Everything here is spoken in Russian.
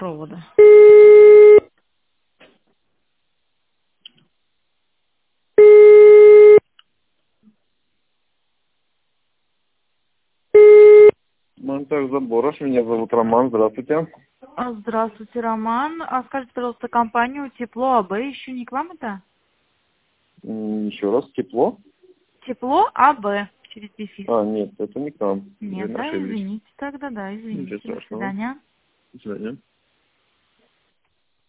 провода. Монтаж заборов. Меня зовут Роман. Здравствуйте. Здравствуйте, Роман. Скажите, пожалуйста, компанию Тепло АБ еще не к вам это? Еще раз. Тепло? Тепло АБ через дефис. Нет, это не к нам. Нет, Вы да, ошиблись. извините тогда, да, извините. Ничего До страшного. свидания. До свидания.